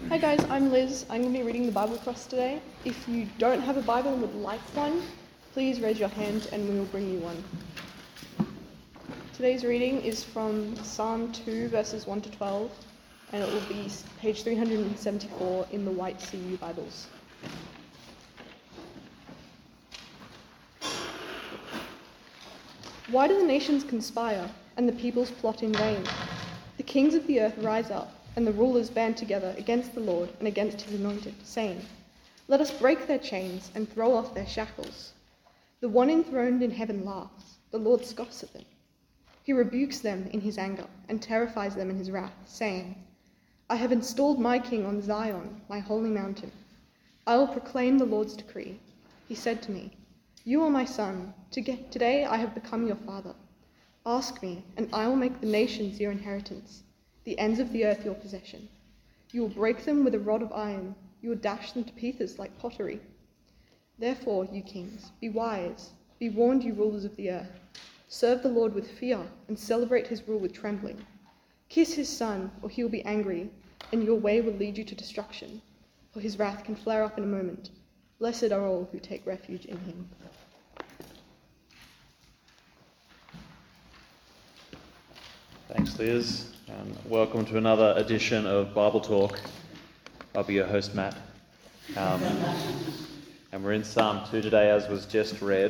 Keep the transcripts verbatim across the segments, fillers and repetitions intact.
Hi guys, I'm Liz. I'm going to be reading the Bible for us today. If you don't have a Bible and would like one, please raise your hand and we will bring you one. Today's reading is from Psalm two, verses one to twelve, and it will be page three hundred seventy-four in the White C U Bibles. Why do the nations conspire and the peoples plot in vain? The kings of the earth rise up, and the rulers band together against the Lord and against his anointed, saying, "Let us break their chains and throw off their shackles." The one enthroned in heaven laughs, the Lord scoffs at them. He rebukes them in his anger and terrifies them in his wrath, saying, "I have installed my king on Zion, my holy mountain. I will proclaim the Lord's decree. He said to me, 'You are my son. Today I have become your father. Ask me, and I will make the nations your inheritance, the ends of the earth your possession. You will break them with a rod of iron. You will dash them to pieces like pottery. Therefore, you kings, be wise. Be warned, you rulers of the earth. Serve the Lord with fear and celebrate his rule with trembling. Kiss his son, or he will be angry, and your way will lead you to destruction, for his wrath can flare up in a moment. Blessed are all who take refuge in him." Thanks, Liz, and welcome to another edition of Bible Talk. I'll be your host, Matt. Um, and we're in Psalm two today, as was just read.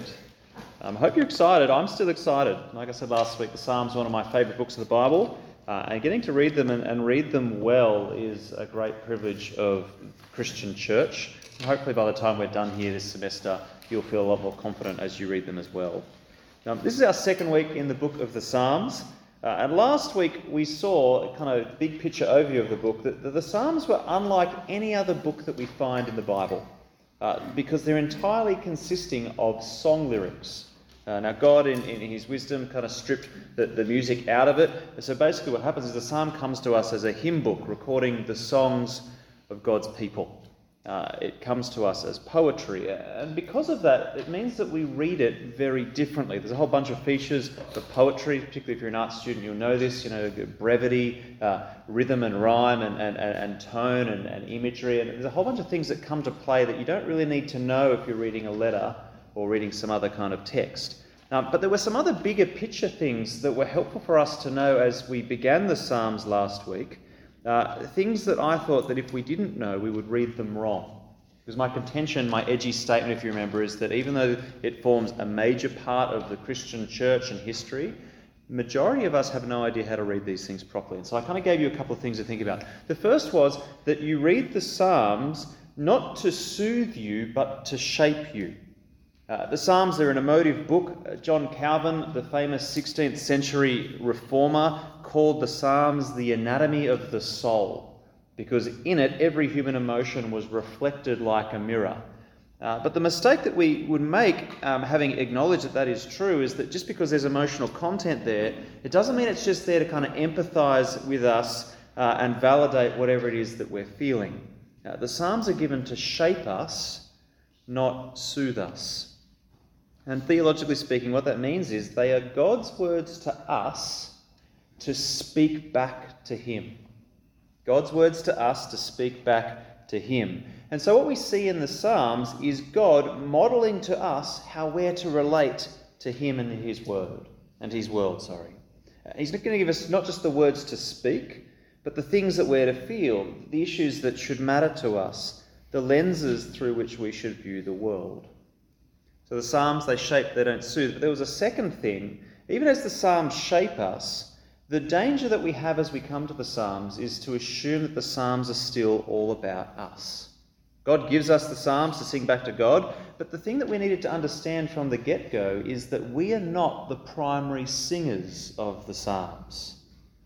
I um, hope you're excited. I'm still excited. Like I said last week, the Psalms are one of my favourite books of the Bible, uh, and getting to read them and, and read them well is a great privilege of Christian church. And hopefully by the time we're done here this semester, you'll feel a lot more confident as you read them as well. Now, this is our second week in the book of the Psalms. Uh, and last week we saw a kind of big picture overview of the book, that, that the Psalms were unlike any other book that we find in the Bible, uh, because they're entirely consisting of song lyrics. Uh, now God, in, in his wisdom, kind of stripped the, the music out of it. So basically what happens is the Psalm comes to us as a hymn book, recording the songs of God's people. Uh, it comes to us as poetry, and because of that, it means that we read it very differently. There's a whole bunch of features of poetry, particularly if you're an art student, you'll know this, you know, brevity, uh, rhythm and rhyme, and, and, and tone and, and imagery, and there's a whole bunch of things that come to play that you don't really need to know if you're reading a letter or reading some other kind of text. Um, but there were some other bigger picture things that were helpful for us to know as we began the Psalms last week. Uh, things that I thought that if we didn't know, we would read them wrong. Because my contention, my edgy statement, if you remember, is that even though it forms a major part of the Christian church and history, the majority of us have no idea how to read these things properly. And so I kind of gave you a couple of things to think about. The first was that you read the Psalms not to soothe you, but to shape you. Uh, the Psalms are an emotive book. Uh, John Calvin, the famous sixteenth century reformer, called the Psalms the anatomy of the soul, because in it every human emotion was reflected like a mirror. Uh, but the mistake that we would make, um, having acknowledged that that is true, is that just because there's emotional content there, it doesn't mean it's just there to kind of empathise with us uh, and validate whatever it is that we're feeling. Uh, the Psalms are given to shape us, not soothe us. And theologically speaking, what that means is they are God's words to us to speak back to him. God's words to us to speak back to him. And so what we see in the Psalms is God modelling to us how we're to relate to him and his word, and his world, sorry. He's not going to give us not just the words to speak, but the things that we're to feel, the issues that should matter to us, the lenses through which we should view the world. So the Psalms, they shape, they don't soothe. But there was a second thing. Even as the Psalms shape us, the danger that we have as we come to the Psalms is to assume that the Psalms are still all about us. God gives us the Psalms to sing back to God, but the thing that we needed to understand from the get-go is that we are not the primary singers of the Psalms.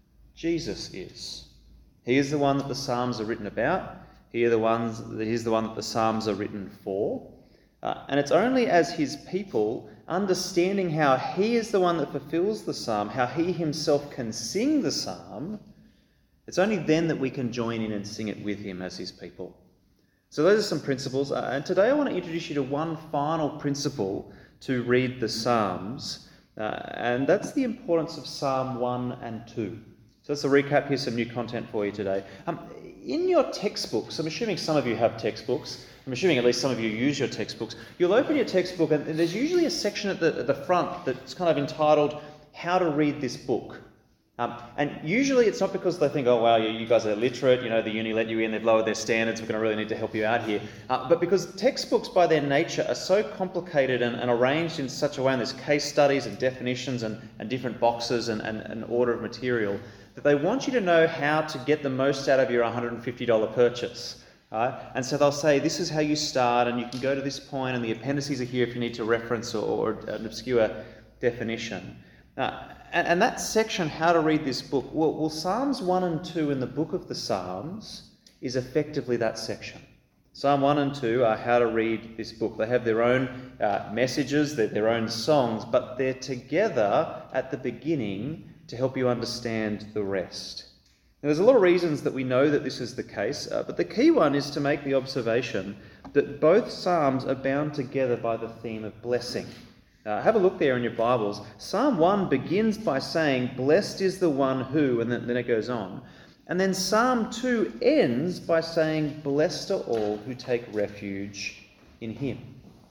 Jesus is. He is the one that the Psalms are written about. He are the ones, he's the one that the Psalms are written for. Uh, and it's only as his people, understanding how he is the one that fulfills the psalm, how he himself can sing the psalm, it's only then that we can join in and sing it with him as his people. So those are some principles. Uh, and today I want to introduce you to one final principle to read the Psalms, uh, and that's the importance of Psalm one and two. So that's a recap. Here's some new content for you today. Um, in your textbooks, I'm assuming some of you have textbooks. I'm assuming at least some of you use your textbooks. You'll open your textbook and there's usually a section at the, at the front that's kind of entitled, How to Read This Book. Um, and usually it's not because they think, oh, wow, you, you guys are literate, you know, the uni let you in, they've lowered their standards, we're going to really need to help you out here. Uh, but because textbooks by their nature are so complicated and, and arranged in such a way, and there's case studies and definitions and, and different boxes and, and, and order of material, that they want you to know how to get the most out of your one hundred fifty dollars purchase. Right? And so they'll say, this is how you start, and you can go to this point, and the appendices are here if you need to reference or, or an obscure definition. Now, and, and that section, How to Read This Book, well, well, Psalms one and two in the book of the Psalms is effectively that section. Psalm one and two are how to read this book. They have their own uh, messages, they're their own songs, but they're together at the beginning to help you understand the rest. Now, there's a lot of reasons that we know that this is the case, uh, but the key one is to make the observation that both Psalms are bound together by the theme of blessing. Uh, have a look there in your Bibles. Psalm one begins by saying, blessed is the one who, and then, then it goes on. And then Psalm two ends by saying, blessed are all who take refuge in him.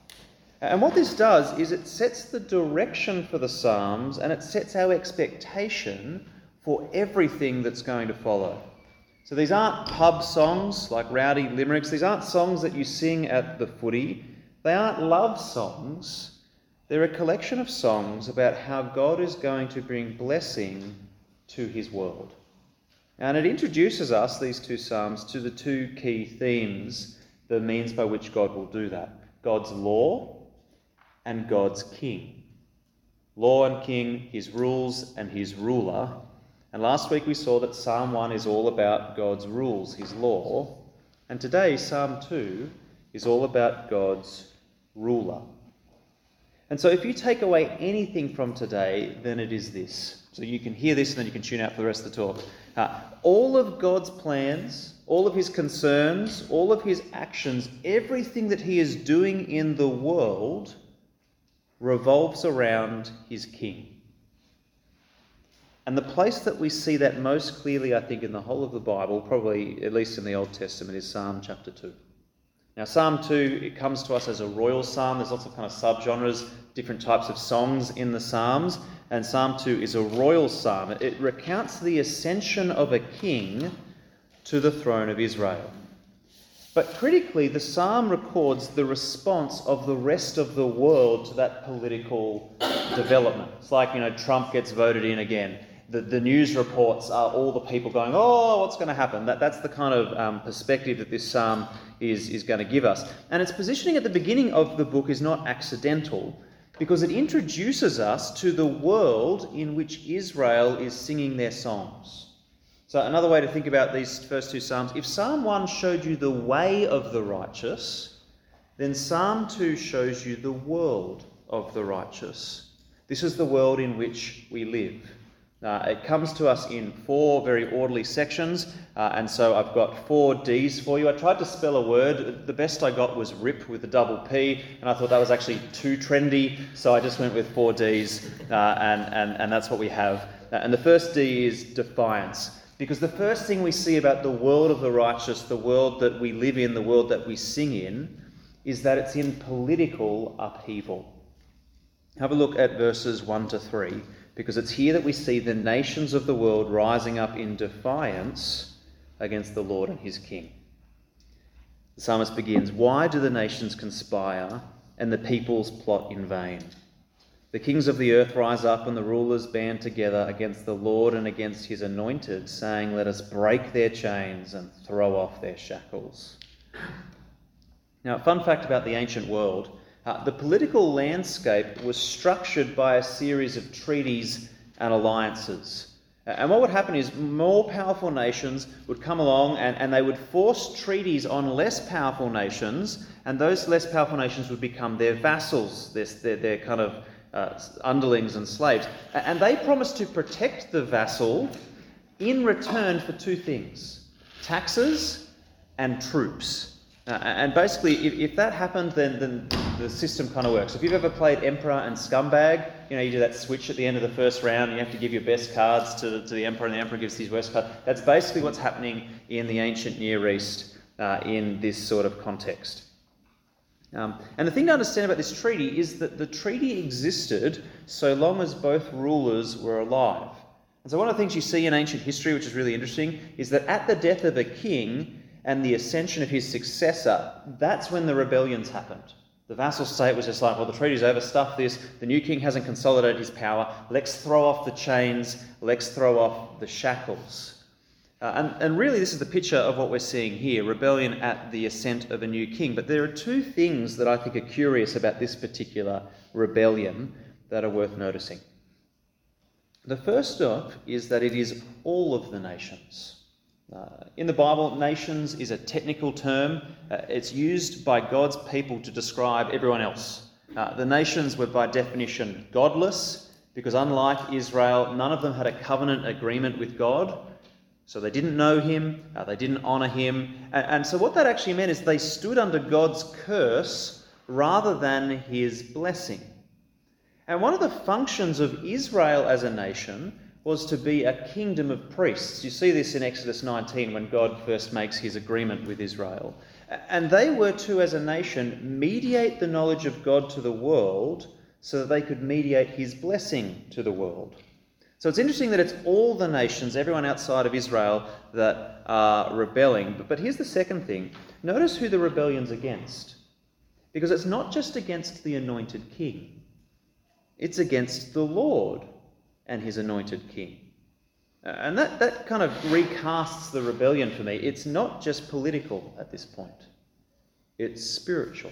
And what this does is it sets the direction for the Psalms, and it sets our expectation for everything that's going to follow. So these aren't pub songs like rowdy limericks. These aren't songs that you sing at the footy. They aren't love songs. They're a collection of songs about how God is going to bring blessing to his world. And it introduces us, these two psalms, to the two key themes, the means by which God will do that. God's law and God's king. Law and king, his rules and his ruler. And last week we saw that Psalm one is all about God's rules, his law. And today Psalm two is all about God's ruler. And so if you take away anything from today, then it is this. So you can hear this and then you can tune out for the rest of the talk. Uh, all of God's plans, all of his concerns, all of his actions, everything that he is doing in the world revolves around his king. And the place that we see that most clearly, I think, in the whole of the Bible, probably at least in the Old Testament, is Psalm chapter two. Now, Psalm two, it comes to us as a royal psalm. There's lots of kind of subgenres, different types of songs in the Psalms. And Psalm two is a royal psalm. It recounts the ascension of a king to the throne of Israel. But critically, the psalm records the response of the rest of the world to that political development. It's like, you know, Trump gets voted in again. The, the news reports are all the people going, oh, what's going to happen? That, that's the kind of um, perspective that this psalm is, is going to give us. And its positioning at the beginning of the book is not accidental, because it introduces us to the world in which Israel is singing their songs. So another way to think about these first two psalms, if Psalm one showed you the way of the righteous, then Psalm two shows you the world of the righteous. This is the world in which we live. Uh, it comes to us in four very orderly sections, uh, and so I've got four D's for you. I tried to spell a word. The best I got was rip with a double P, and I thought that was actually too trendy, so I just went with four D's, uh, and, and, and that's what we have. Uh, and the first D is defiance, because the first thing we see about the world of the righteous, the world that we live in, the world that we sing in, is that it's in political upheaval. Have a look at verses one to three. Because it's here that we see the nations of the world rising up in defiance against the Lord and his king. The psalmist begins, why do the nations conspire and the peoples plot in vain? The kings of the earth rise up and the rulers band together against the Lord and against his anointed, saying, let us break their chains and throw off their shackles. Now, fun fact about the ancient world. Uh, the political landscape was structured by a series of treaties and alliances. Uh, and what would happen is more powerful nations would come along and, and they would force treaties on less powerful nations, and those less powerful nations would become their vassals, their, their, their kind of uh, underlings and slaves. And they promised to protect the vassal in return for two things, taxes and troops. Uh, and basically, if, if that happened, then, then the system kind of works. If you've ever played Emperor and Scumbag, you know, you do that switch at the end of the first round, and you have to give your best cards to, to the Emperor, and the Emperor gives his worst card. That's basically what's happening in the ancient Near East uh, in this sort of context. Um, and the thing to understand about this treaty is that the treaty existed so long as both rulers were alive. And so one of the things you see in ancient history, which is really interesting, is that at the death of a king and the ascension of his successor, that's when the rebellions happened. The vassal state was just like, well, the treaty's over, stuff this, the new king hasn't consolidated his power, let's throw off the chains, let's throw off the shackles. Uh, and, and really this is the picture of what we're seeing here, rebellion at the ascent of a new king. But there are two things that I think are curious about this particular rebellion that are worth noticing. The first off is that it is all of the nations. Uh, in the Bible, nations is a technical term. Uh, it's used by God's people to describe everyone else. Uh, the nations were by definition godless, because unlike Israel, none of them had a covenant agreement with God. So they didn't know him, uh, they didn't honour him. And, and so what that actually meant is they stood under God's curse rather than his blessing. And one of the functions of Israel as a nation was to be a kingdom of priests. You see this in Exodus nineteen when God first makes his agreement with Israel. And they were to, as a nation, mediate the knowledge of God to the world so that they could mediate his blessing to the world. So it's interesting that it's all the nations, everyone outside of Israel, that are rebelling. But, but here's the second thing. Notice who the rebellion's against. Because it's not just against the anointed king. It's against the Lord and his anointed king. And that, that kind of recasts the rebellion for me. It's not just political at this point. It's spiritual.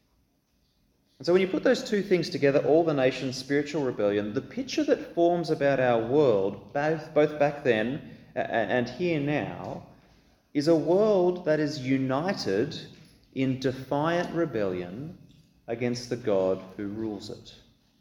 And so when you put those two things together, all the nations, spiritual rebellion, the picture that forms about our world, both, both back then and here now, is a world that is united in defiant rebellion against the God who rules it.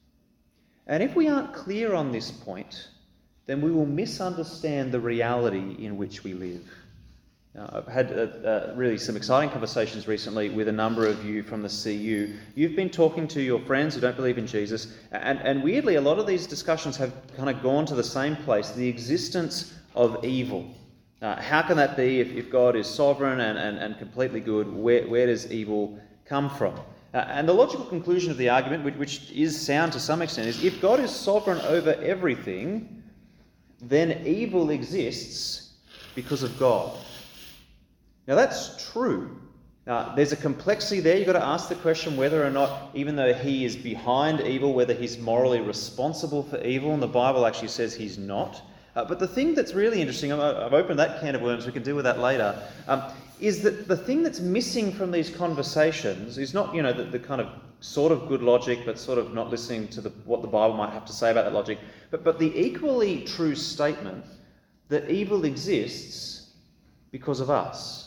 And if we aren't clear on this point, then we will misunderstand the reality in which we live. Now, I've had uh, uh, really some exciting conversations recently with a number of you from the C U. You've been talking to your friends who don't believe in Jesus, and, and weirdly, a lot of these discussions have kind of gone to the same place, the existence of evil. Uh, how can that be if, if God is sovereign and, and, and completely good? Where, where does evil come from? Uh, and the logical conclusion of the argument, which, which is sound to some extent, is if God is sovereign over everything, then evil exists because of God. Now that's true. Uh, there's a complexity there. You've got to ask the question whether or not, even though he is behind evil, whether he's morally responsible for evil, and the Bible actually says he's not. Uh, but the thing that's really interesting, I've, I've opened that can of worms, we can deal with that later, um, is that the thing that's missing from these conversations is not, you know, the, the kind of sort of good logic, but sort of not listening to the, what the Bible might have to say about that logic, but, but the equally true statement that evil exists because of us.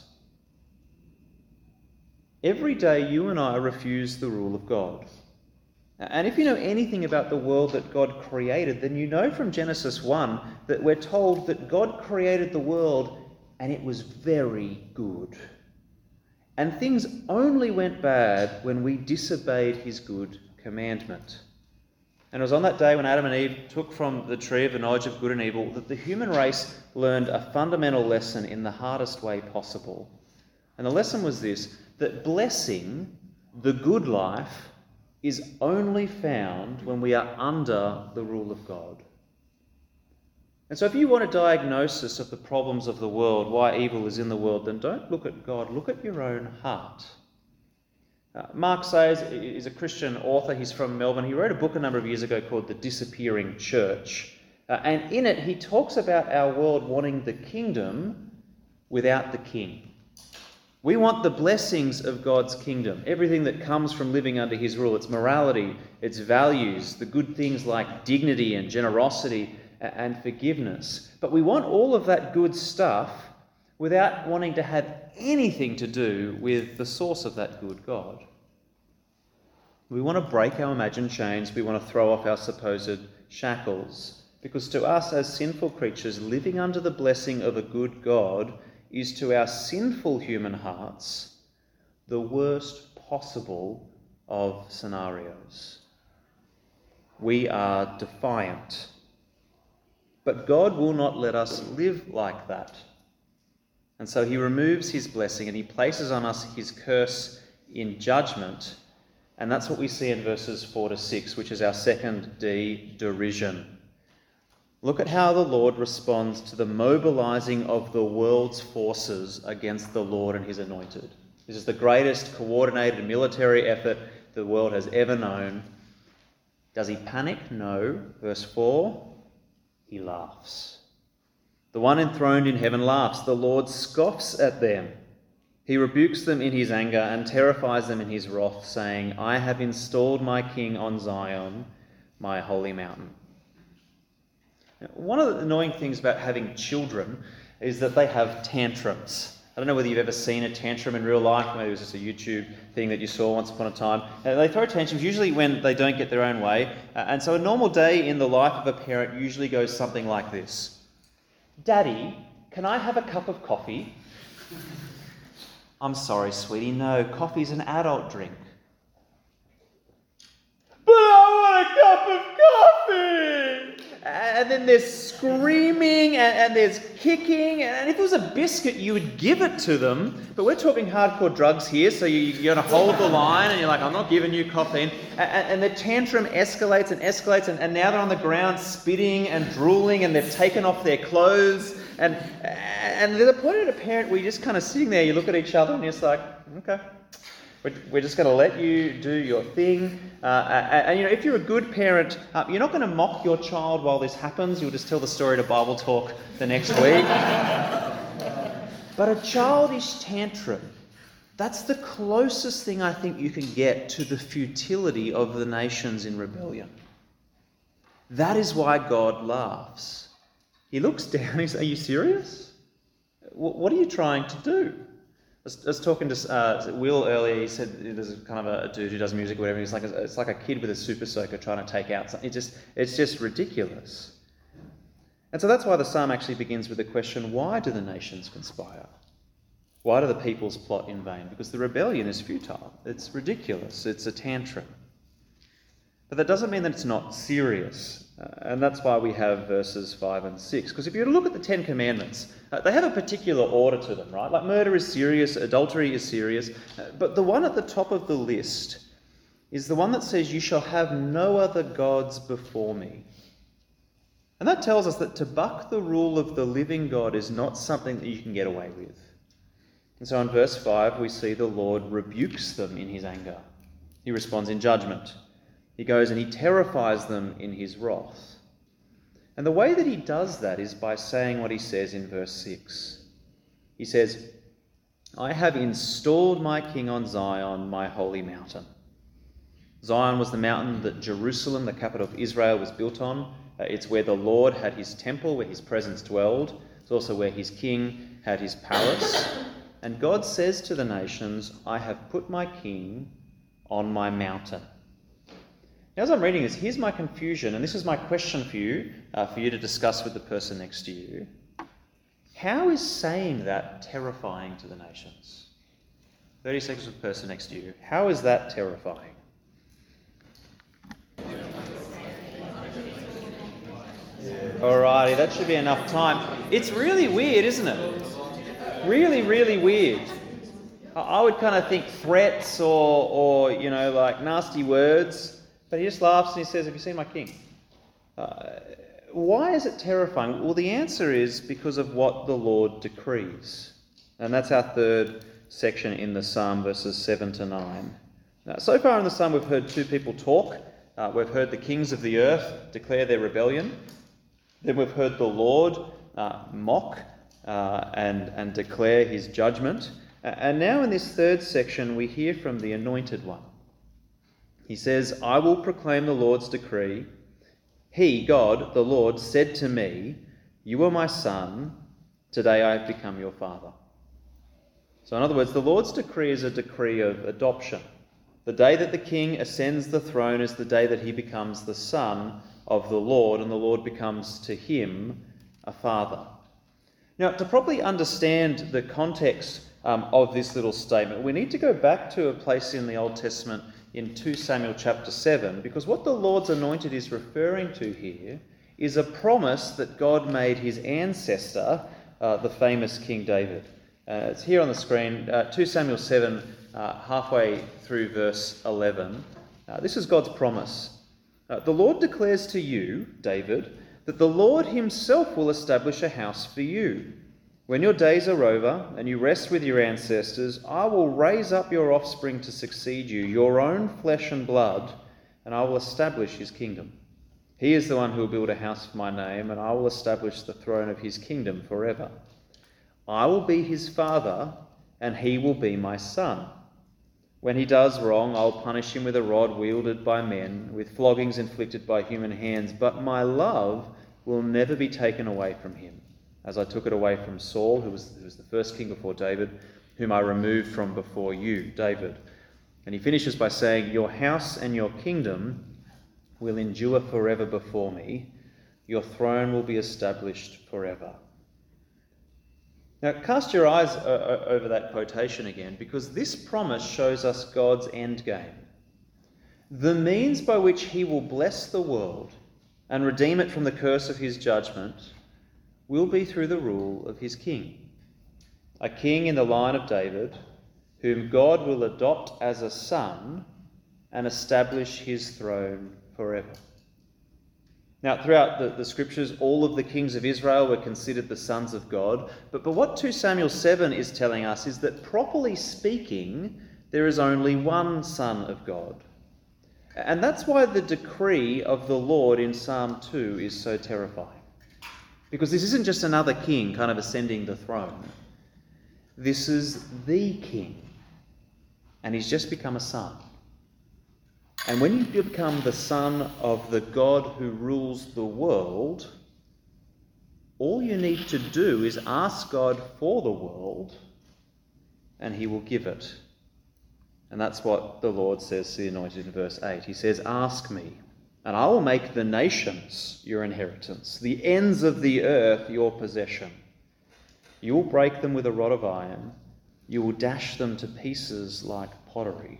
Every day you and I refuse the rule of God. And if you know anything about the world that God created, then you know from Genesis one that we're told that God created the world and it was very good. And things only went bad when we disobeyed his good commandment. And it was on that day when Adam and Eve took from the tree of the knowledge of good and evil that the human race learned a fundamental lesson in the hardest way possible. And the lesson was this, that blessing, the good life, is only found when we are under the rule of God. And so if you want a diagnosis of the problems of the world, why evil is in the world, then don't look at God, look at your own heart. Uh, Mark Sayers is a Christian author, he's from Melbourne. He wrote a book a number of years ago called The Disappearing Church. Uh, and in it he talks about our world wanting the kingdom without the king. We want the blessings of God's kingdom, everything that comes from living under his rule, its morality, its values, the good things like dignity and generosity and forgiveness. But we want all of that good stuff without wanting to have anything to do with the source of that good, God. We want to break our imagined chains, we want to throw off our supposed shackles, because to us as sinful creatures, living under the blessing of a good God is to our sinful human hearts the worst possible of scenarios. We are defiant. But God will not let us live like that. And so he removes his blessing and he places on us his curse in judgment. And that's what we see in verses four to six, which is our second D, derision. Look at how the Lord responds to the mobilizing of the world's forces against the Lord and his anointed. This is the greatest coordinated military effort the world has ever known. Does he panic? No. Verse four, he laughs. The one enthroned in heaven laughs. The Lord scoffs at them. He rebukes them in his anger and terrifies them in his wrath, saying, I have installed my king on Zion, my holy mountain. Now, one of the annoying things about having children is that they have tantrums. I don't know whether you've ever seen a tantrum in real life. Maybe it was just a YouTube thing that you saw once upon a time. Uh, they throw tantrums usually when they don't get their own way. Uh, and so a normal day in the life of a parent usually goes something like this. Daddy, can I have a cup of coffee? I'm sorry, sweetie. No, coffee's an adult drink. But I want a cup of coffee! And then there's screaming and, and there's kicking. And if it was a biscuit, you would give it to them. But we're talking hardcore drugs here, so you, you're going to hold the line and you're like, I'm not giving you caffeine. And, and the tantrum escalates and escalates. And, and now they're on the ground spitting and drooling and they've taken off their clothes. And, and there's a point at a parent where you're just kind of sitting there, you look at each other and you're just like, okay. We're just going to let you do your thing. Uh, and, and, you know, if you're a good parent, uh, you're not going to mock your child while this happens. You'll just tell the story to Bible Talk the next week. But a childish tantrum, that's the closest thing I think you can get to the futility of the nations in rebellion. That is why God laughs. He looks down, he says, are you serious? What are you trying to do? I was talking to uh, Will earlier. He said there's a kind of a, a dude who does music or whatever. He's like, a, it's like a kid with a super soaker trying to take out something. It just, it's just ridiculous. And so that's why the psalm actually begins with the question, why do the nations conspire? Why do the peoples plot in vain? Because the rebellion is futile. It's ridiculous. It's a tantrum. But that doesn't mean that it's not serious. Uh, and that's why we have verses five and six. Because if you were to look at the Ten Commandments, uh, they have a particular order to them, right? Like murder is serious, adultery is serious. Uh, but the one at the top of the list is the one that says, you shall have no other gods before me. And that tells us that to buck the rule of the living God is not something that you can get away with. And so in verse five, we see the Lord rebukes them in his anger. He responds in judgment. He goes and he terrifies them in his wrath. And the way that he does that is by saying what he says in verse six. He says, I have installed my king on Zion, my holy mountain. Zion was the mountain that Jerusalem, the capital of Israel, was built on. Uh, it's where the Lord had his temple, where his presence dwelled. It's also where his king had his palace. And God says to the nations, I have put my king on my mountain. Now, as I'm reading this, here's my confusion, and this is my question for you, uh, for you to discuss with the person next to you. How is saying that terrifying to the nations? thirty seconds with the person next to you. How is that terrifying? Alrighty, that should be enough time. It's really weird, isn't it? Really, really weird. I would kind of think threats or, or you know, like nasty words. But he just laughs and he says, have you seen my king? Uh, why is it terrifying? Well, the answer is because of what the Lord decrees. And that's our third section in the psalm, verses seven to nine. Now, so far in the psalm, we've heard two people talk. Uh, we've heard the kings of the earth declare their rebellion. Then we've heard the Lord uh, mock uh, and, and declare his judgment. Uh, and now in this third section, we hear from the anointed one. He says, I will proclaim the Lord's decree. He, God, the Lord, said to me, you are my son, today I have become your father. So in other words, the Lord's decree is a decree of adoption. The day that the king ascends the throne is the day that he becomes the son of the Lord, and the Lord becomes to him a father. Now, to properly understand the context um, of this little statement, we need to go back to a place in the Old Testament in Second Samuel chapter seven, because what the Lord's anointed is referring to here is a promise that God made his ancestor, uh, the famous King David. Uh, it's here on the screen, uh, Second Samuel seven, uh, halfway through verse eleven. Uh, this is God's promise. Uh, the Lord declares to you, David, that the Lord himself will establish a house for you. When your days are over and you rest with your ancestors, I will raise up your offspring to succeed you, your own flesh and blood, and I will establish his kingdom. He is the one who will build a house for my name, and I will establish the throne of his kingdom forever. I will be his father, and he will be my son. When he does wrong, I'll punish him with a rod wielded by men, with floggings inflicted by human hands, but my love will never be taken away from him, as I took it away from Saul, who was, who was the first king before David, whom I removed from before you, David. And he finishes by saying, your house and your kingdom will endure forever before me. Your throne will be established forever. Now, cast your eyes uh, over that quotation again, because this promise shows us God's end game. The means by which he will bless the world and redeem it from the curse of his judgment will be through the rule of his king. A king in the line of David, whom God will adopt as a son and establish his throne forever. Now, throughout the, the scriptures, all of the kings of Israel were considered the sons of God. But, but what Second Samuel seven is telling us is that, properly speaking, there is only one Son of God. And that's why the decree of the Lord in Psalm two is so terrifying. Because this isn't just another king kind of ascending the throne. This is the king. And he's just become a son. And when you become the son of the God who rules the world, all you need to do is ask God for the world, and he will give it. And that's what the Lord says to the anointed in verse eight. He says, ask me, and I will make the nations your inheritance, the ends of the earth your possession. You will break them with a rod of iron. You will dash them to pieces like pottery.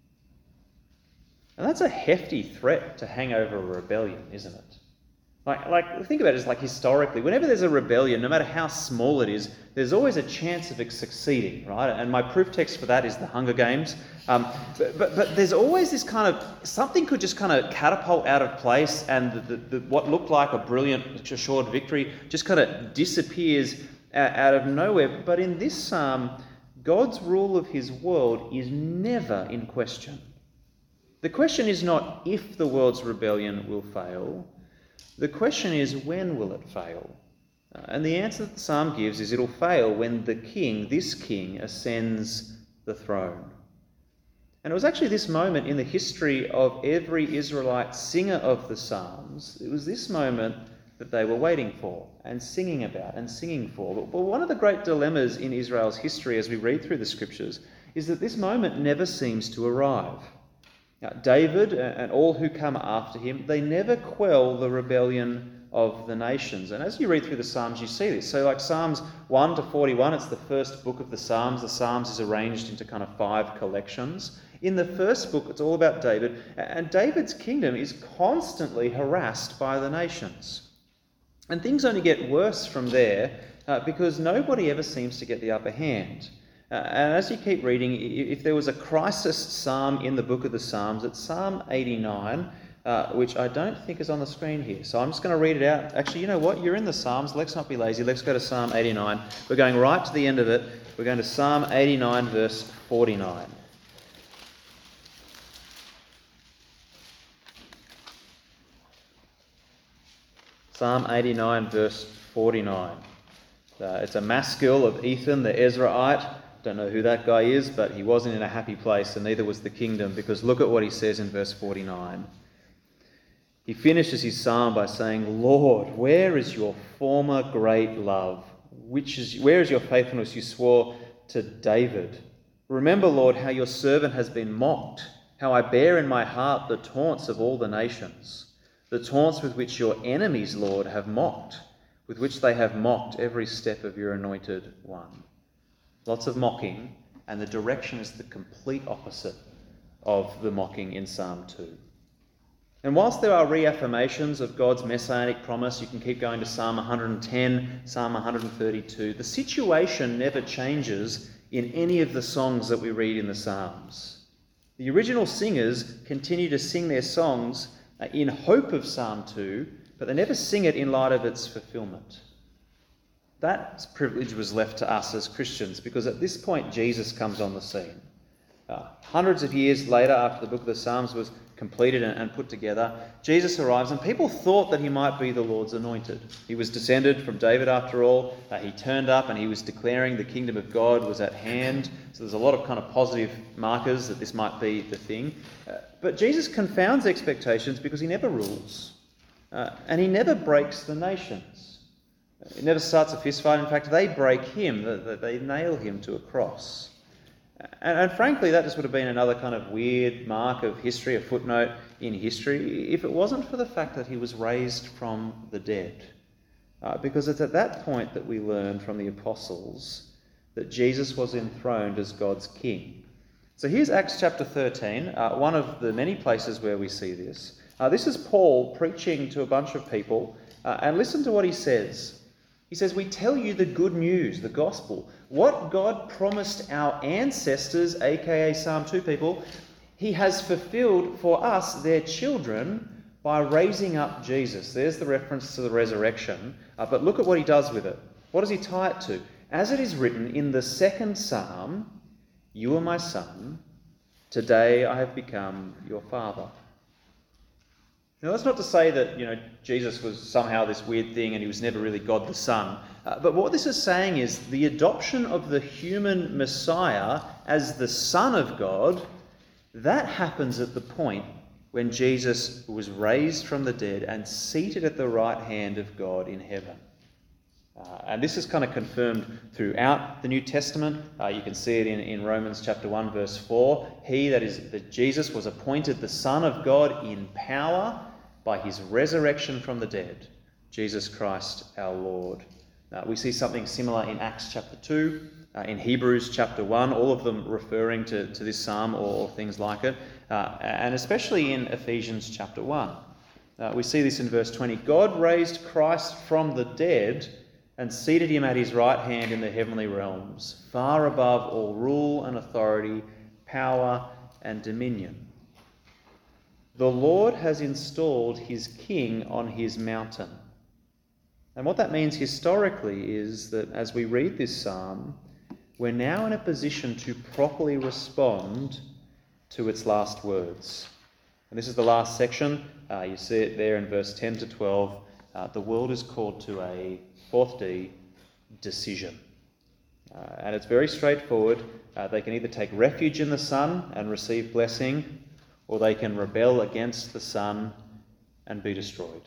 And that's a hefty threat to hang over a rebellion, isn't it? Like, like think about it as like historically, whenever there's a rebellion, no matter how small it is, there's always a chance of it succeeding, right? And my proof text for that is the Hunger Games. Um, but, but but there's always this kind of, something could just kind of catapult out of place, and the, the, the, what looked like a brilliant assured victory just kind of disappears out of nowhere. But in this psalm, God's rule of his world is never in question. The question is not if the world's rebellion will fail. The question is, when will it fail? Uh, and the answer that the psalm gives is it'll fail when the king, this king, ascends the throne. And it was actually this moment in the history of every Israelite singer of the psalms, it was this moment that they were waiting for and singing about and singing for. But, but one of the great dilemmas in Israel's history as we read through the scriptures is that this moment never seems to arrive. Now, David and all who come after him, they never quell the rebellion of the nations. And as you read through the Psalms, you see this. So like Psalms one to forty-one, it's the first book of the Psalms. The Psalms is arranged into kind of five collections. In the first book, it's all about David. And David's kingdom is constantly harassed by the nations. And things only get worse from there uh, because nobody ever seems to get the upper hand. Uh, and as you keep reading, if there was a crisis psalm in the book of the Psalms, it's Psalm eighty-nine, uh, which I don't think is on the screen here. So I'm just going to read it out. Actually, you know what? You're in the Psalms. Let's not be lazy. Let's go to Psalm eighty-nine. We're going right to the end of it. We're going to Psalm eighty-nine, verse forty-nine. Psalm eighty-nine, verse forty-nine. Uh, it's a maskil of Ethan the Ezraite. Don't know who that guy is, but he wasn't in a happy place, and neither was the kingdom, because look at what he says in verse forty-nine. He finishes his psalm by saying, Lord, where is your former great love? Which is, where is your faithfulness you swore to David? Remember, Lord, how your servant has been mocked, how I bear in my heart the taunts of all the nations, the taunts with which your enemies, Lord, have mocked, with which they have mocked every step of your anointed one. lots of mocking, and the direction is the complete opposite of the mocking in Psalm two. And whilst there are reaffirmations of God's messianic promise, you can keep going to Psalm one hundred ten, Psalm one hundred thirty-two, the situation never changes in any of the songs that we read in the Psalms. The original singers continue to sing their songs in hope of Psalm two, but they never sing it in light of its fulfillment. That privilege was left to us as Christians because at this point Jesus comes on the scene. Uh, hundreds of years later, after the book of the Psalms was completed and, and put together, Jesus arrives and people thought that he might be the Lord's anointed. He was descended from David after all. Uh, he turned up and he was declaring the kingdom of God was at hand. So there's a lot of kind of positive markers that this might be the thing. Uh, but Jesus confounds expectations because he never rules. Uh, and he never breaks the nations. He never starts a fist fight. In fact, they break him. They, they nail him to a cross. And, and frankly, that just would have been another kind of weird mark of history, a footnote in history, if it wasn't for the fact that he was raised from the dead. Uh, because it's at that point that we learn from the apostles that Jesus was enthroned as God's king. So here's Acts chapter thirteen, uh, one of the many places where we see this. Uh, this is Paul preaching to a bunch of people, uh, and listen to what he says. He says, "We tell you the good news, the gospel. What God promised our ancestors, aka Psalm two people, he has fulfilled for us, their children, by raising up Jesus." There's the reference to the resurrection. Uh, but look at what he does with it. What does he tie it to? "As it is written in the second Psalm, you are my son. Today I have become your father." Now, that's not to say that, you know, Jesus was somehow this weird thing and he was never really God the Son. Uh, but what this is saying is the adoption of the human Messiah as the Son of God, that happens at the point when Jesus was raised from the dead and seated at the right hand of God in heaven. Uh, and this is kind of confirmed throughout the New Testament. Uh, you can see it in, in Romans chapter one, verse four. He, that is, that Jesus was appointed the Son of God in power by his resurrection from the dead, Jesus Christ our Lord. Uh, we see something similar in Acts chapter two, uh, in Hebrews chapter one, all of them referring to, to this psalm or, or things like it, uh, and especially in Ephesians chapter one. Uh, we see this in verse twenty. "God raised Christ from the dead and seated him at his right hand in the heavenly realms, far above all rule and authority, power and dominion. The Lord has installed his king on his mountain." And what that means historically is that as we read this psalm, we're now in a position to properly respond to its last words. And this is the last section. Uh, you see it there in verse ten to twelve. Uh, the world is called to a, fourth D, decision. Uh, and it's very straightforward. Uh, they can either take refuge in the Son and receive blessing, or they can rebel against the Son and be destroyed.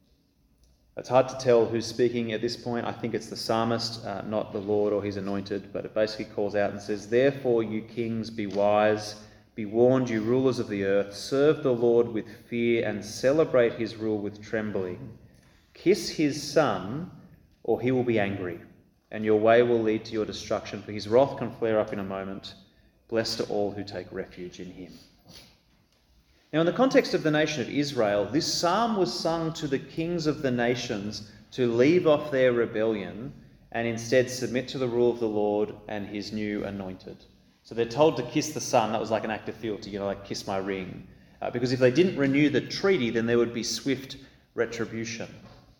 It's hard to tell who's speaking at this point. I think it's the psalmist, uh, not the Lord or his anointed, but it basically calls out and says, "Therefore, you kings, be wise, be warned, you rulers of the earth, serve the Lord with fear and celebrate his rule with trembling. Kiss his Son, or he will be angry, and your way will lead to your destruction, for his wrath can flare up in a moment. Blessed are all who take refuge in him." Now, in the context of the nation of Israel, this psalm was sung to the kings of the nations to leave off their rebellion and instead submit to the rule of the Lord and his new anointed. So they're told to kiss the Son. That was like an act of fealty, you know, like kiss my ring. Uh, because if they didn't renew the treaty, then there would be swift retribution.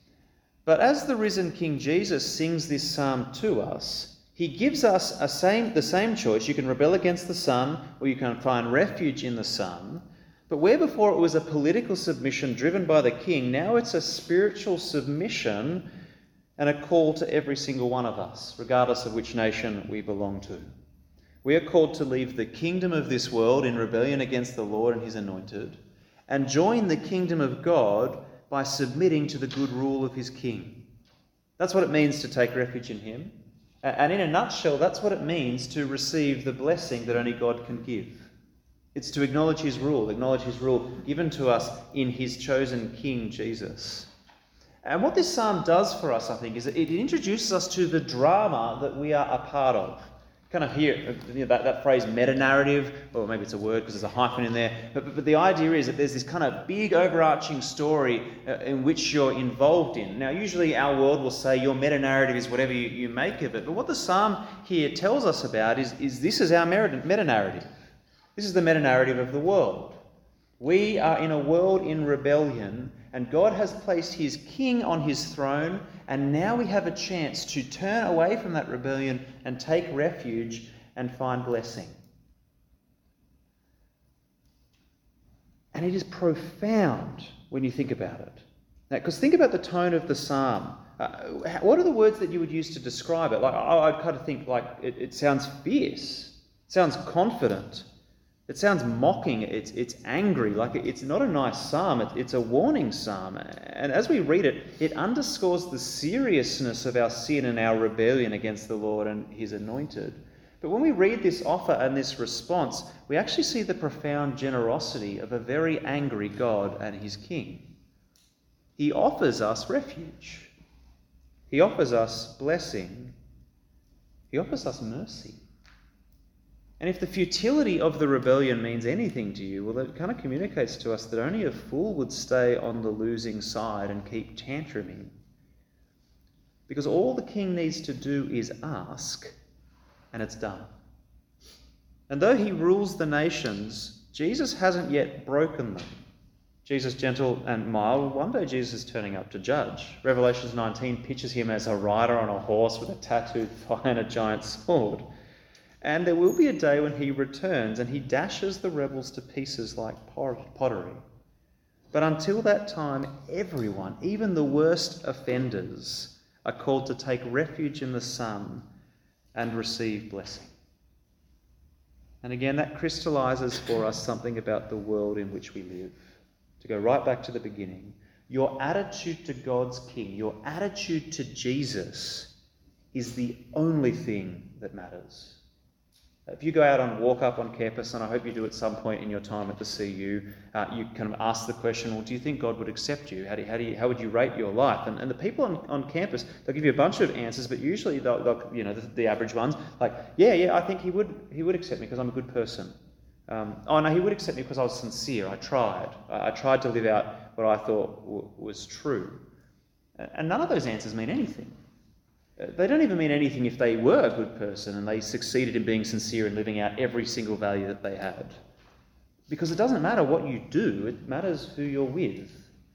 But as the risen King Jesus sings this psalm to us, he gives us a same, the same choice. You can rebel against the Son, or you can find refuge in the Son. But where before it was a political submission driven by the king, now it's a spiritual submission and a call to every single one of us, regardless of which nation we belong to. We are called to leave the kingdom of this world in rebellion against the Lord and his anointed, and join the kingdom of God by submitting to the good rule of his king. That's what it means to take refuge in him. And in a nutshell, that's what it means to receive the blessing that only God can give. It's to acknowledge his rule, acknowledge his rule given to us in his chosen King, Jesus. And what this psalm does for us, I think, is that it introduces us to the drama that we are a part of. Kind of hear you know, that, that phrase meta-narrative, or maybe it's a word because there's a hyphen in there, but, but, but the idea is that there's this kind of big overarching story uh, in which you're involved in. Now, usually our world will say your meta-narrative is whatever you, you make of it, but what the psalm here tells us about is, is this is our meta-narrative. This is the meta-narrative of the world. We are in a world in rebellion, and God has placed his king on his throne, and now we have a chance to turn away from that rebellion and take refuge and find blessing. And it is profound when you think about it. Now, because think about the tone of the psalm. Uh, what are the words that you would use to describe it? Like, I, I'd kind of think like it, it sounds fierce, it sounds confident. It sounds mocking, it's it's angry, like it's not a nice psalm, it, it's a warning psalm. And as we read it, it underscores the seriousness of our sin and our rebellion against the Lord and his anointed. But when we read this offer and this response, we actually see the profound generosity of a very angry God and his king. He offers us refuge. He offers us blessing. He offers us mercy. And if the futility of the rebellion means anything to you, well, it kind of communicates to us that only a fool would stay on the losing side and keep tantruming. Because all the king needs to do is ask, and it's done. And though he rules the nations, Jesus hasn't yet broken them. Jesus, gentle and mild, one day Jesus is turning up to judge. Revelation nineteen pictures him as a rider on a horse with a tattooed thigh and a giant sword. And there will be a day when he returns and he dashes the rebels to pieces like pottery. But until that time, everyone, even the worst offenders, are called to take refuge in the Son and receive blessing. And again, that crystallizes for us something about the world in which we live. To go right back to the beginning, your attitude to God's King, your attitude to Jesus is the only thing that matters. If you go out and walk up on campus, and I hope you do at some point in your time at the C U, uh, you kind of ask the question, well, do you think God would accept you? How do you, how do you, how would you rate your life? And, and the people on, on campus, they'll give you a bunch of answers, but usually they'll, they'll you know, the, the average ones, like, yeah, yeah, I think he would, he would accept me because I'm a good person. Um, oh no, he would accept me because I was sincere. I tried. I, I tried to live out what I thought w- was true. And none of those answers mean anything. They don't even mean anything if they were a good person and they succeeded in being sincere and living out every single value that they had. Because it doesn't matter what you do, it matters who you're with.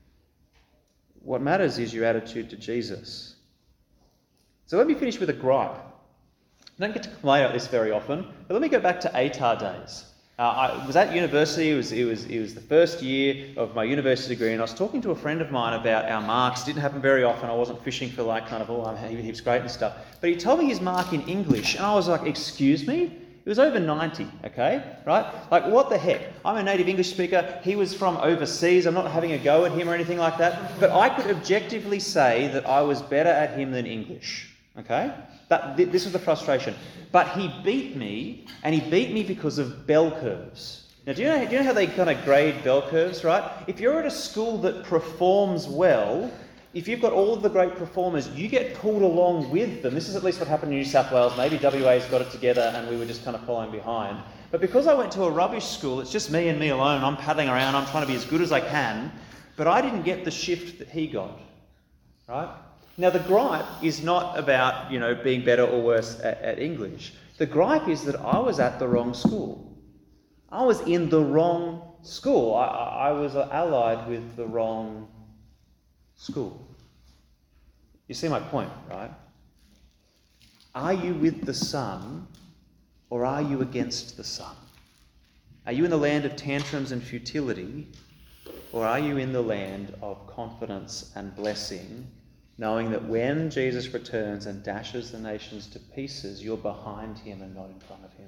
What matters is your attitude to Jesus. So let me finish with a gripe. I don't get to complain about this very often, but let me go back to A T A R days. Uh, I was at university, it was, it, was, it was the first year of my university degree, and I was talking to a friend of mine about our marks. It didn't happen very often. I wasn't fishing for like kind of, oh, I'm heaps great and stuff. But he told me his mark in English, and I was like, excuse me? It was over ninety, okay? Right? Like, what the heck? I'm a native English speaker. He was from overseas. I'm not having a go at him or anything like that. But I could objectively say that I was better at him than English, okay? That, this was the frustration. But he beat me, and he beat me because of bell curves. Now, do you know, do you know how they kind of grade bell curves, right? If you're at a school that performs well, if you've got all of the great performers, you get pulled along with them. This is at least what happened in New South Wales. Maybe W A's got it together, and we were just kind of following behind. But because I went to a rubbish school, it's just me and me alone. I'm paddling around. I'm trying to be as good as I can. But I didn't get the shift that he got, right? Now, the gripe is not about, you know, being better or worse at, at English. The gripe is that I was at the wrong school. I was in the wrong school. I, I was allied with the wrong school. You see my point, right? Are you with the Son, or are you against the Son? Are you in the land of tantrums and futility, or are you in the land of confidence and blessing, knowing that when Jesus returns and dashes the nations to pieces, you're behind him and not in front of him?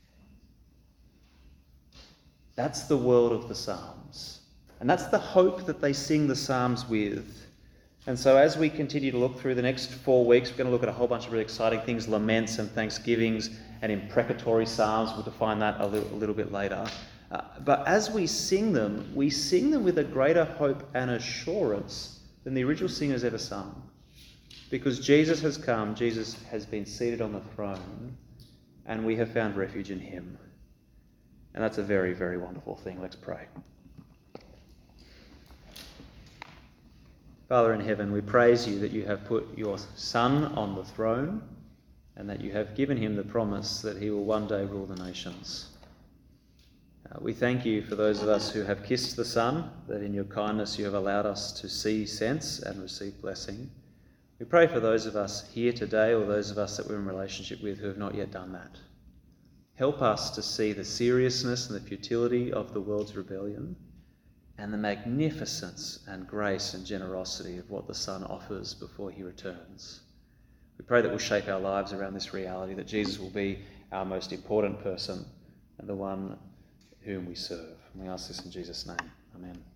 That's the world of the Psalms. And that's the hope that they sing the Psalms with. And so as we continue to look through the next four weeks, we're going to look at a whole bunch of really exciting things, laments and thanksgivings and imprecatory psalms. We'll define that a little, a little bit later. Uh, but as we sing them, we sing them with a greater hope and assurance than the original singers ever sung. Because Jesus has come, Jesus has been seated on the throne, and we have found refuge in him. And that's a very, very wonderful thing. Let's pray. Father in heaven, we praise you that you have put your Son on the throne and that you have given him the promise that he will one day rule the nations. Uh, we thank you for those of us who have kissed the Son, that in your kindness you have allowed us to see sense and receive blessing. We pray for those of us here today, or those of us that we're in relationship with who have not yet done that. Help us to see the seriousness and the futility of the world's rebellion and the magnificence and grace and generosity of what the Son offers before he returns. We pray that we'll shape our lives around this reality, that Jesus will be our most important person and the one whom we serve. And we ask this in Jesus' name. Amen.